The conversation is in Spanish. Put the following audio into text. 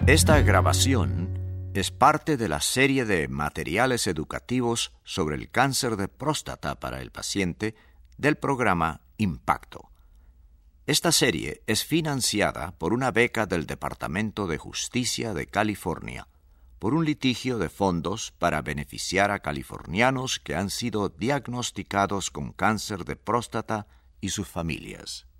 Esta grabación es parte de la serie de materiales educativos sobre el cáncer de próstata para el paciente del programa Impacto. Esta serie es financiada por una beca del Departamento de Justicia de California, por un litigio de fondos para beneficiar a californianos que han sido diagnosticados con cáncer de próstata y sus familias.